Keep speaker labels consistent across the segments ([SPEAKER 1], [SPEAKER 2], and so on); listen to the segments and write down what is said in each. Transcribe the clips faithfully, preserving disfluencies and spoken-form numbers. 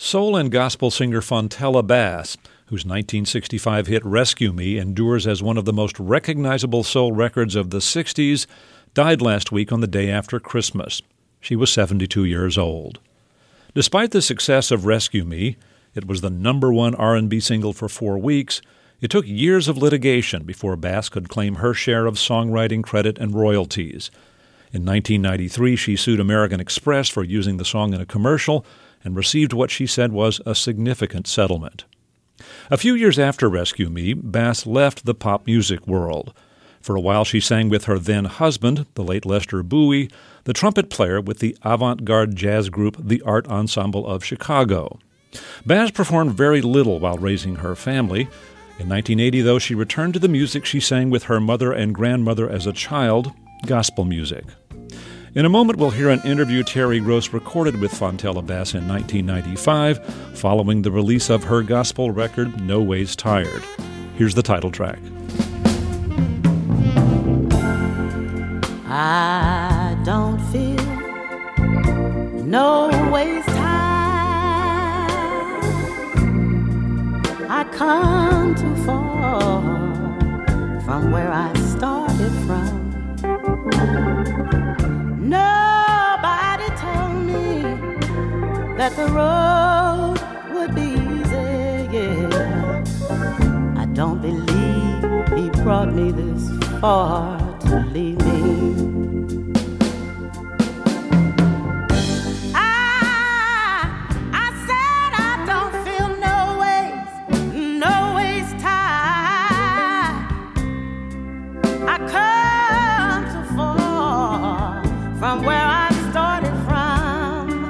[SPEAKER 1] Soul and gospel singer Fontella Bass, whose nineteen sixty-five hit Rescue Me endures as one of the most recognizable soul records of the sixties, died last week on the day after Christmas. She was seventy-two years old. Despite the success of Rescue Me, it was the number one R and B single for four weeks. It took years of litigation before Bass could claim her share of songwriting credit and royalties. In nineteen ninety-three, she sued American Express for using the song in a commercial and received what she said was a significant settlement. A few years after Rescue Me, Bass left the pop music world. For a while she sang with her then-husband, the late Lester Bowie, the trumpet player with the avant-garde jazz group The Art Ensemble of Chicago. Bass performed very little while raising her family. In nineteen eighty, though, she returned to the music she sang with her mother and grandmother as a child, gospel music. In a moment, we'll hear an interview Terry Gross recorded with Fontella Bass in nineteen ninety-five, following the release of her gospel record, No Ways Tired. Here's the title track.
[SPEAKER 2] I don't feel no ways tired. I come too far from where I started from. Nobody told me that the road would be easy, yeah. I don't believe he brought me this far to leave me. I, I said I don't feel no ways, no ways tired. I come too far from where I started from.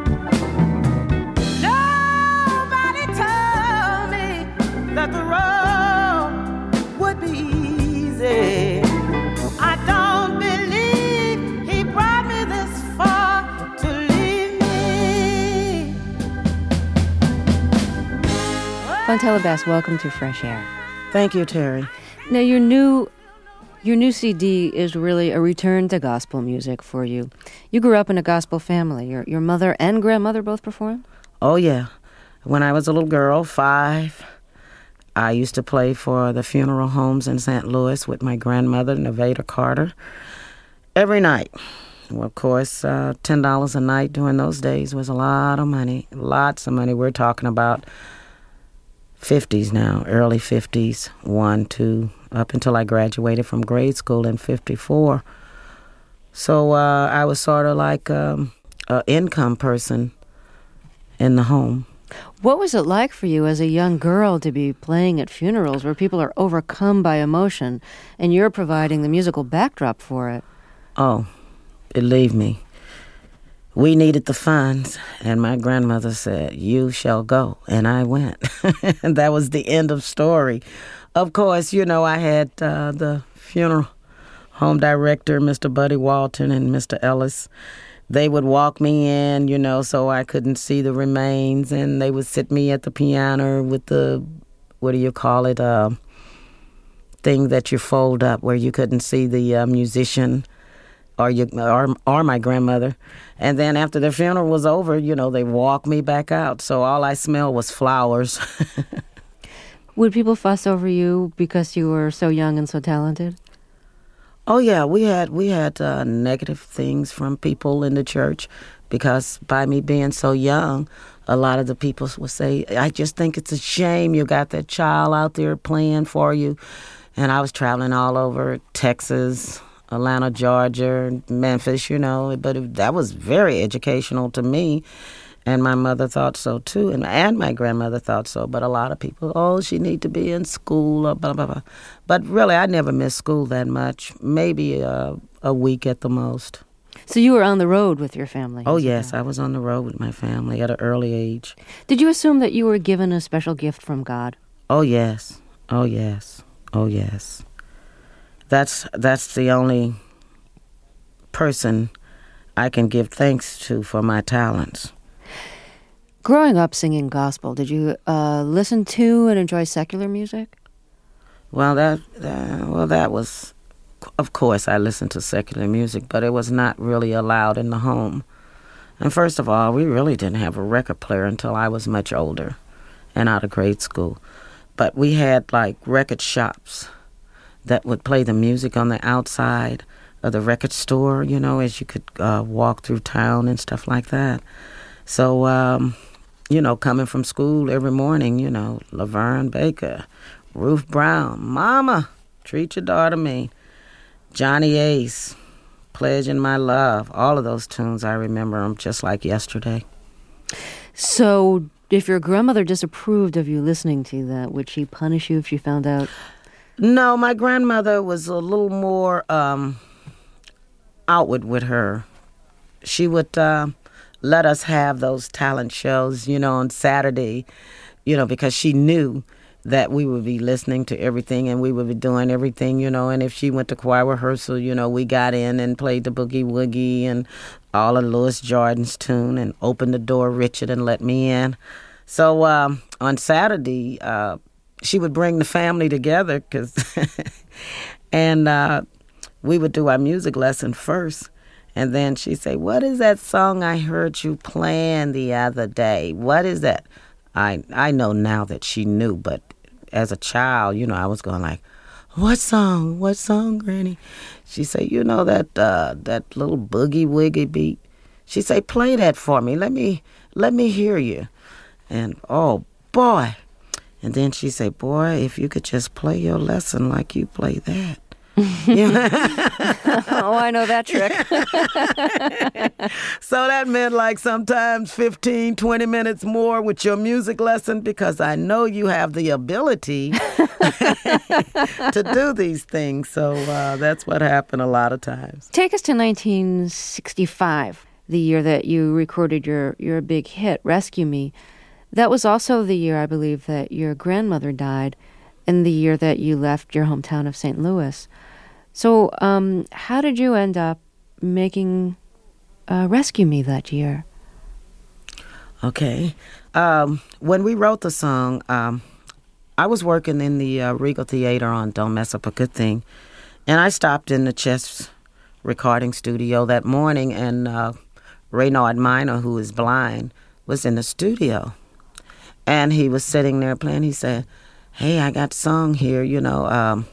[SPEAKER 2] Nobody told me that the road would be easy. I don't believe he brought me this far to leave me.
[SPEAKER 3] Fontella Bass, welcome to Fresh Air.
[SPEAKER 2] Thank you, Terry.
[SPEAKER 3] Now, your new your new C D is really a return to gospel music for you. You grew up in a gospel family. Your your mother and grandmother both performed?
[SPEAKER 2] Oh, yeah. When I was a little girl, five, I used to play for the funeral homes in Saint Louis with my grandmother, Nevada Carter, every night. Well, of course, uh, ten dollars a night during those days was a lot of money, lots of money. We're talking about fifties now, early fifties, one, two, up until I graduated from grade school in fifty-four. So uh, I was sort of like um, an income person in the home.
[SPEAKER 3] What was it like for you as a young girl to be playing at funerals where people are overcome by emotion and you're providing the musical backdrop for it?
[SPEAKER 2] Oh, believe me, we needed the funds, and my grandmother said, "You shall go," and I went. And that was the end of story. Of course, you know, I had uh, the funeral home director, Mister Buddy Walton, and Mister Ellis. They would walk me in, you know, so I couldn't see the remains, and they would sit me at the piano with the, what do you call it, uh, thing that you fold up where you couldn't see the uh, musician or, you, or or my grandmother. And then after the funeral was over, you know, they walked me back out, so all I smelled was flowers.
[SPEAKER 3] Would people fuss over you because you were so young and so talented?
[SPEAKER 2] Oh, yeah, we had we had uh, negative things from people in the church because by me being so young, a lot of the people would say, "I just think it's a shame you got that child out there playing for you." And I was traveling all over Texas, Atlanta, Georgia, Memphis, you know, but it, that was very educational to me. And my mother thought so, too, and, and my grandmother thought so. But a lot of people, oh, she need to be in school, or blah, blah, blah. But really, I never missed school that much, maybe uh, a week at the most.
[SPEAKER 3] So you were on the road with your family?
[SPEAKER 2] Oh, yes, I was on the road with my family at an early age.
[SPEAKER 3] Did you assume that you were given a special gift from God?
[SPEAKER 2] Oh, yes. Oh, yes. Oh, yes. That's, that's the only person I can give thanks to for my talents.
[SPEAKER 3] Growing up singing gospel, did you uh, listen to and enjoy secular music?
[SPEAKER 2] Well, that uh, well that was, of course, I listened to secular music, but it was not really allowed in the home. And first of all, we really didn't have a record player until I was much older and out of grade school. But we had like record shops that would play the music on the outside of the record store, you know, as you could uh, walk through town and stuff like that. So, um, you know, coming from school every morning, you know, Laverne Baker, Ruth Brown, Mama, Treat Your Daughter Mean, Johnny Ace, Pledge in My Love, all of those tunes, I remember them just like yesterday.
[SPEAKER 3] So if your grandmother disapproved of you listening to that, would she punish you if she found out?
[SPEAKER 2] No, my grandmother was a little more um, outward with her. She would uh, let us have those talent shows, you know, on Saturday, you know, because she knew that we would be listening to everything and we would be doing everything, you know. And if she went to choir rehearsal, you know, we got in and played the Boogie Woogie and all of Louis Jordan's tune and opened the door, Richard, and let me in. So um, on Saturday, uh, she would bring the family together, cause and uh, we would do our music lesson first. And then she'd say, "What is that song I heard you playing the other day? What is that?" I I know now that she knew, but as a child, you know, I was going like, "What song? What song, Granny?" She say, "You know that uh, that little Boogie Woogie beat." She say, "Play that for me. Let me let me hear you." And oh boy, and then she say, "Boy, if you could just play your lesson like you play that."
[SPEAKER 3] Oh, I know that trick.
[SPEAKER 2] So that meant like sometimes fifteen, twenty minutes more with your music lesson, because I know you have the ability to do these things. So uh, that's what happened a lot of times.
[SPEAKER 3] Take us to nineteen sixty-five, the year that you recorded your, your big hit, Rescue Me. That was also the year, I believe, that your grandmother died, and the year that you left your hometown of Saint Louis. So um, how did you end up making uh, Rescue Me that year?
[SPEAKER 2] Okay. Um, when we wrote the song, um, I was working in the uh, Regal Theater on Don't Mess Up a Good Thing, and I stopped in the Chess recording studio that morning, and uh, Reynard Minor, who is blind, was in the studio. And he was sitting there playing. He said, "Hey, I got a song here, you know, um,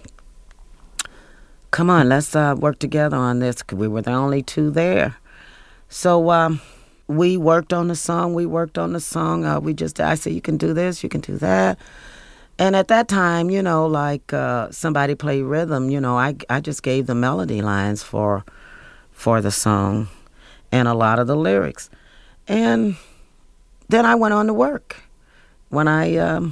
[SPEAKER 2] come on, let's uh, work together on this," because we were the only two there. So um, we worked on the song. We worked on the song. Uh, we just, I said, "You can do this, you can do that." And at that time, you know, like uh, somebody played rhythm, you know, I, I just gave the melody lines for for the song and a lot of the lyrics. And then I went on to work. When I... Um,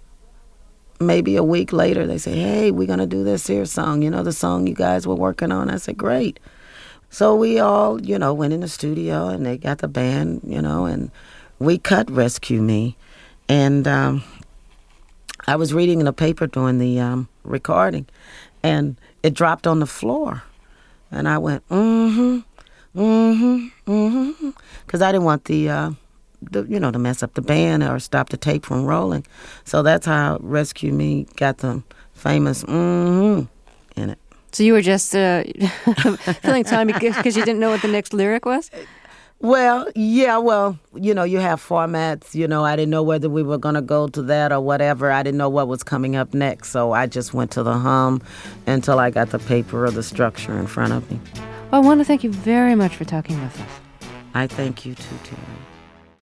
[SPEAKER 2] Maybe a week later, they say, "Hey, we're going to do this here song. You know, the song you guys were working on?" I said, "Great." So we all, you know, went in the studio, and they got the band, you know, and we cut Rescue Me. And um, I was reading in the paper during the um, recording, and it dropped on the floor. And I went, mm-hmm, mm-hmm, mm-hmm, because I didn't want the... Uh, The, you know, to mess up the band or stop the tape from rolling. So that's how Rescue Me got the famous mm-hmm in it.
[SPEAKER 3] So you were just uh, filling time because you didn't know what the next lyric was?
[SPEAKER 2] Well, yeah, well, you know, you have formats. You know, I didn't know whether we were going to go to that or whatever. I didn't know what was coming up next. So I just went to the hum until I got the paper or the structure in front of me.
[SPEAKER 3] Well, I want to thank you very much for talking with us.
[SPEAKER 2] I thank you too, Terry.